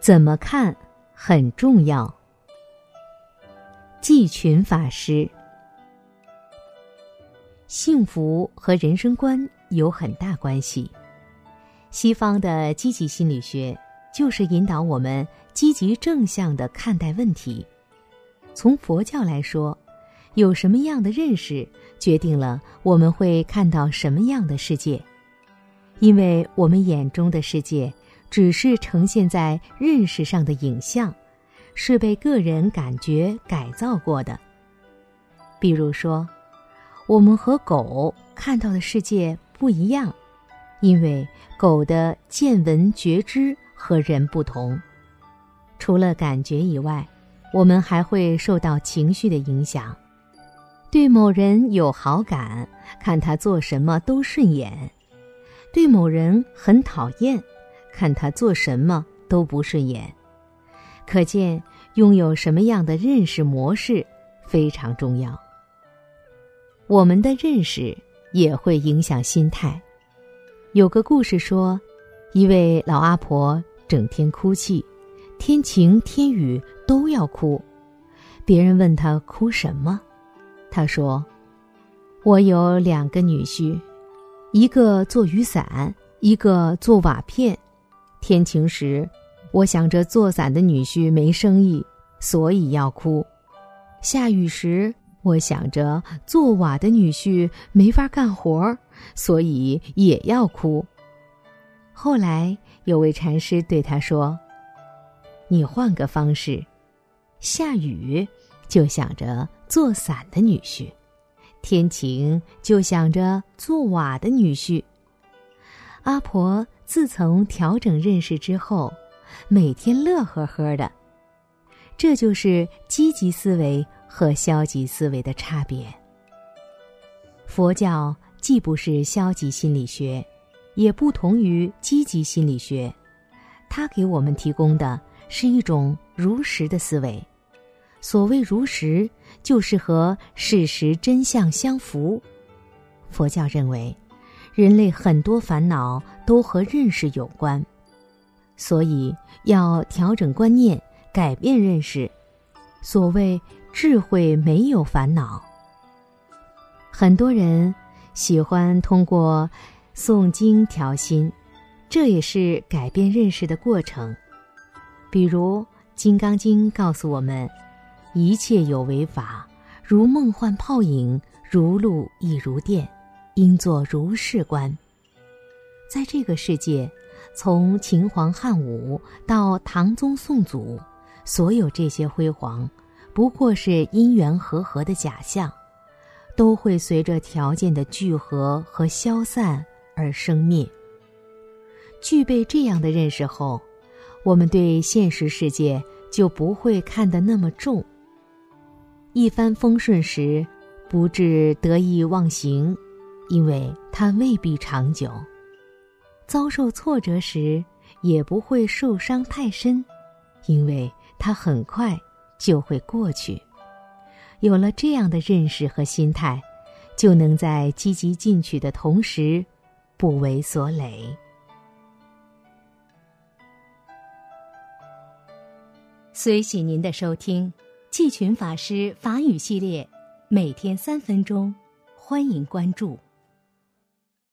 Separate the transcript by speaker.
Speaker 1: 怎么看很重要。季群法师，幸福和人生观有很大关系。西方的积极心理学就是引导我们积极正向地看待问题。从佛教来说，有什么样的认识，决定了我们会看到什么样的世界。因为我们眼中的世界只是呈现在认识上的影像，是被个人感觉改造过的。比如说，我们和狗看到的世界不一样，因为狗的见闻觉知和人不同。除了感觉以外，我们还会受到情绪的影响。对某人有好感，看他做什么都顺眼；对某人很讨厌，看他做什么都不顺眼。可见拥有什么样的认识模式非常重要。我们的认识也会影响心态。有个故事说，一位老阿婆整天哭泣，天晴天雨都要哭。别人问她哭什么，她说：我有2个女婿，一个做雨伞，一个做瓦片。天晴时，我想着做伞的女婿没生意，所以要哭；下雨时，我想着做瓦的女婿没法干活，所以也要哭。后来有位禅师对他说：你换个方式，下雨就想着做伞的女婿，天晴就想着做瓦的女婿。阿婆自从调整认识之后，每天乐呵呵的。这就是积极思维和消极思维的差别。佛教既不是消极心理学，也不同于积极心理学，它给我们提供的是一种如实的思维。所谓如实，就是和事实真相相符。佛教认为，人类很多烦恼都和认识有关，所以要调整观念，改变认识。所谓智慧没有烦恼。很多人喜欢通过诵经调心，这也是改变认识的过程。比如《金刚经》告诉我们，一切有为法，如梦幻泡影，如露亦如电，应作如是观。在这个世界，从秦皇汉武到唐宗宋祖，所有这些辉煌不过是因缘和合的假象，都会随着条件的聚合和消散而生灭。具备这样的认识后，我们对现实世界就不会看得那么重。一帆风顺时，不致得意忘形，因为它未必长久；遭受挫折时，也不会受伤太深，因为它很快就会过去。有了这样的认识和心态，就能在积极进取的同时，不为所累。随喜您的收听，季群法师法语系列，每天3分钟，欢迎关注。